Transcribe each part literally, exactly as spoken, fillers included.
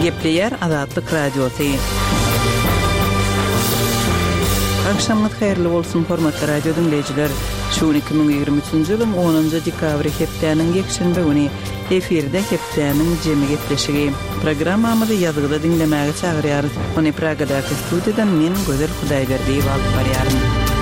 Gepleyer Azatlyk Radiosu. Akşamlar hayırlı bolsun hormatly radio dinleyijiler. Şu iki bin ýygrimi üçinji ýylyň onunjy dekabry hepdeniň ýekşembe güni efirde hepdeniň jemi gepleşigi. Programmamyzy ýazgyda dinlemäge çagyrýar. Ony Pragadaky studiýadan men Gözel Hudaýberdiýew alyp barýarym.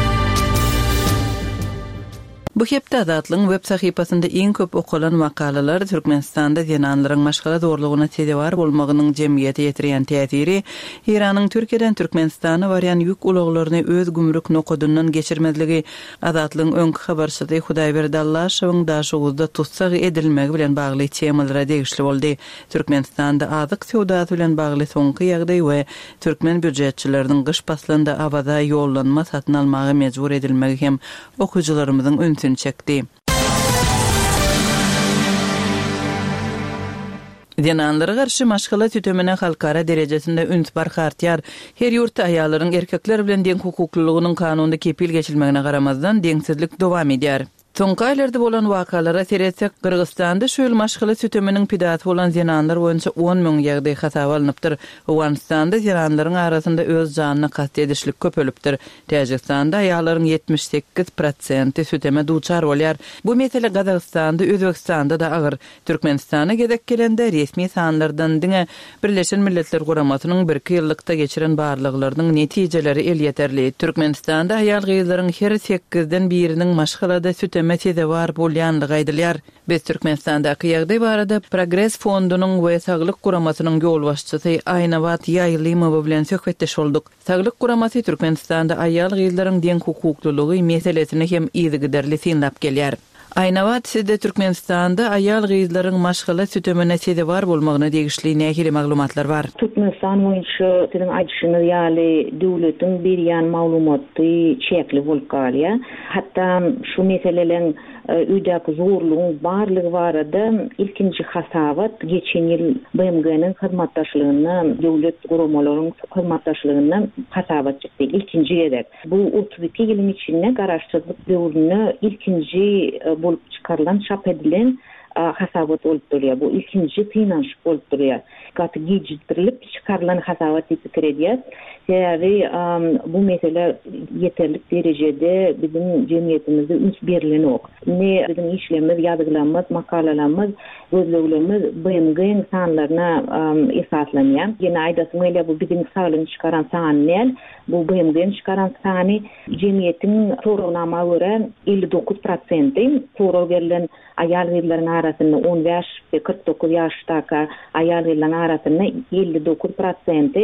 Bu hepde Azatlyň web sahypasynda iň köp okulan makalalar Türkmenistanda zenanlaryň maşgala zorlugyna tedewar bolmagynyň jemgyýete ýetirýän täsiri, Iranyň Türkiýeden Türkmenistana barýan ýük ulaglaryny öz gümrük nokodundan geçirmezligi, Azatlyň öňkü habarçysy Hudaýberdi Allaşowyň daşuguzda tutsak edilmegi bilen bagly temalara degişli boldy. Türkmenistanda azyk sowdasy bilen bagly soňky ýagdaý we türkmen büdjetçileriniň gyş paslanda abada ýollanma satyn almagy mejbur edilmegi hem okuwçylarymyzyň ünsün çekdi. Zenanlara garşy maşgala tütemine halkara derejesinde üns barkartyar. Her ýurtda aýallaryň erkekler bilen deň hukuklylygynyň kanunda kepil geçilmegine garamazdan deňsizlik dowam edýär. Soňky aýlarda bolan wakalara seretsek, Kyrgyzstanda şöyle maşgala tüteminiň pidaty bolan zenanlar boýunça on müň ýagdaý hasaba alınıpdyr. Owganistanda zenanlaryň arasynda öz janyna kast edişlik köpelipdir. Täjikistanda aýallaryň ýetmiş sekiz prosenty süteme duçar bolýar. Bu mesele Gazagystanda, Özbekistanda da agyr. Türkmenistana gedek gelende resmi sanlardan diňe Birleşen Milletler Guramatynyň bir ýyllykda geçiren barlyklarynyň netijeleri el ýeterli. Türkmenistanda aýal gyzlaryň her sekizden biriniň maşgalada süteme mesele var bolýanlygy aýdylýar. Biz Türkmenistandaky ýagdaý barada Progress fondunyň we Saglyk Guramasynyň ýol başçysy Aynawat Ýaýlymow bilen söhbetdeş bolduk. Saglyk Guramasy Türkmenistanda aýal gyzlaryň deň hukuklylygy meselesini hem ýygyderli synlap gelýär. Aynawat, sizde Türkmenistanda aýal gyzlaryň maşgala sütemine sede var bolmagyna degişli nähili maglumatlar bar? Türkmenistan boýunça sizin aýdyşyňyz ýaly döwletiň berýän maglumaty çekli bolup galýar. Hatda şu meseleleň üýdäki zorlugyň barlygy barada ilkinji hasabat geçen ýyl B M G'niň hyzmatdaşlygyna, döwlet guramalarynyň hyzmatdaşlygyna hasabat çykdy. İlkinji gedek. Bu otuz iki ýylyň içinde garaşdyrlyk döwrüne ilkinji bolup çıkarılan, çap edilen hasabat olup durýar. Bu ilkinji finans bolup durýar. Gaty gecikdirilip çıkarılan hasabat diýip edýär. Täze bu mesele yeterlik derejede bizim jemgyýetimizde üns berilen ok. Ne bizim işlemimiz, ýazgylarymyz, makalalarymyz, gözleglerimiz B M G sanlaryna esaslanýar. Ýene aýdasyň bu bizim saglygyny çıkaran san näl? Bu B M G'ni çıkaran sany jemgyýetiň sorawnama görä elli dokuz prosenty soraw berilen aýal gyzlaryň arasynda on beş we kırk dokuz ýaşdaky aýal gyzlaryň arasynda elli dokuz prosenty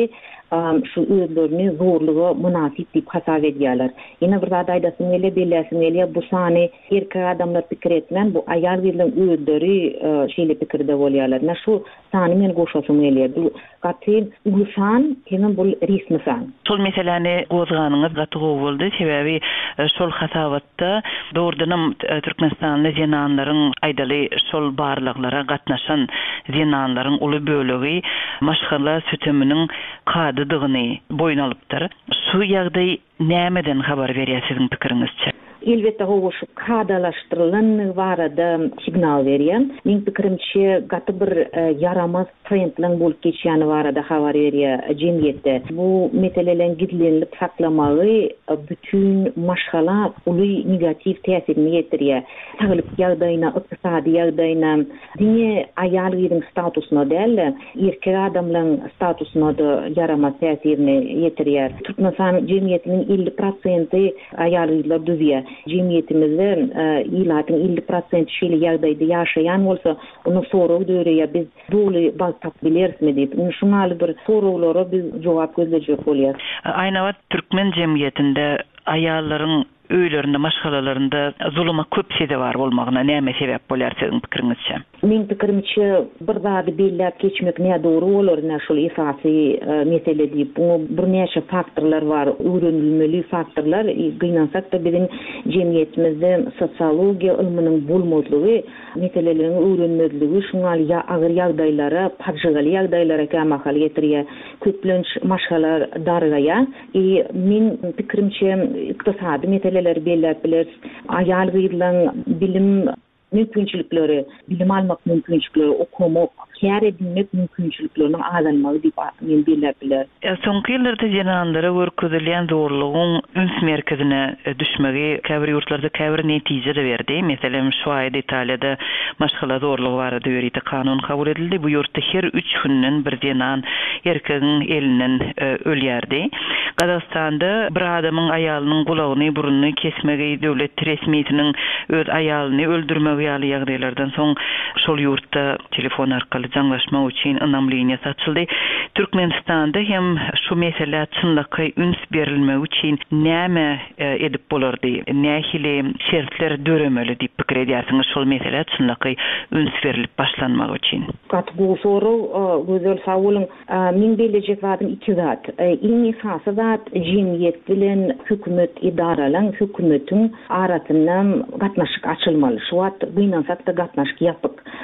şu özlerini zorluğu münasip diýip hasap edýärler. Ýene bir zat aýdasyň ele belläsiň ele bu sany erkek adamlar pikir etmän, bu aýal gyzlaryň özleri şeýle pikirde bolýarlar. Na şu sany men goşasyň ele. Bu gaty usan hem bu resmi san. Şol meseleni gozganyňyz gaty boldy, sebebi şol hasabatda doğrudan Türkmenistanda zenanlaryň aýdaly şol barlyklara gatnaşan zenanlaryň uly bölegi maşgala süteminiň kadydygyny boyun alypdyr. Şu ýagdaý nämeden habar berýär siziň pikiriňizçe? Elbette o şu kadalaştırılan barada signal berýär. Meň pikirimçe gaty bir yaramaz trendleň bolup geçýäni barada habar berýär jemgyýetde. Bu meseleleň gizlenip saklamagy bütün maşgala uly negativ täsirini ýetirýär. Saglyk ýagdaýyna, ykdysady ýagdaýyna, diňe aýal gyzyň statusyna däl, erkek adamlaryň statusyna da yaramaz täsirini ýetirýär. Türkmenistan jemgyýetiniň elli prosenty aýal gyzlar düzýär. Jemgyýetimizde ýylatyň elli prosenty şeýle ýagdaýda ýaşaýan bolsa, onu soraw döreýär, biz doly bal tap bilersmi diýip. Şunaly bir sorawlara biz jogap gözlejek bolýar. Aynawat Türkmen jemgyýetinde aýallaryň öýlerinde, maşgalalarynda zuluma köp sede var bolmagyna näme sebäp bolýar siziň pikiriňizçe? Meň pikirimçe bir zady belläp geçmek näme dogry bolar, näme şol esasy mesele diýip. Bu bir näçe faktorlar var, öwrenilmeli faktorlar. Gynansak da bizim jemgyýetimizde sosiologiýa ilminiň bolmazlygy, meselelerin öwrenmezligi, şuňaly ýa agyr ýagdaýlara, parjaly ýagdaýlara kämahal ýetirýär. Köplenç maşgalar dargaýa. E men pikirimçe ykdysady meseleler belläp biler, aýal gyzlaryň bilim mümkinçilikleri, bilim almak mümkinçilikleri, okumak, kär edilmek mümkinçiliklerinin azalmagy diýip men bilebiler. Soňky ýyllarda janandara görkezilýän zorlugyň üns merkezine düşmegi käbir ýurtlarda käbir netije de berdi. Meselem şu aýda Italiýada maşgala zorlugy barada ýöride kanun kabul edildi. Bu ýurtda her üç günden bir janan erkegiň elinden ölýärdi. Gazakstanda bir adamyň aýalynyň gulagyny, burunyny kesmegi döwlet resmiýetiniň öz aýalyny öldürmegi ýaly ýagdaýlardan soň şol ýurtda telefon arkaly jaňlaşmak üçin ynam liniýasy açyldy. Türkmenistanda hem şu mesele çynlyky üns berilmegi üçin näme edip bolardy? Nähili şertler döremeli diýip pikir edýärsiňiz şol mesele çynlyky üns berilip başlanmak üçin? Gat bu soru gözel sawulyň men bilecek wadym iki zat. Iň esasy zat jemgyýet bilen hökümet idaralaryň hökümetiň arasyndan gatnaşyk açylmaly. Şu wagt bynansak da gatnaşyk ýapyk.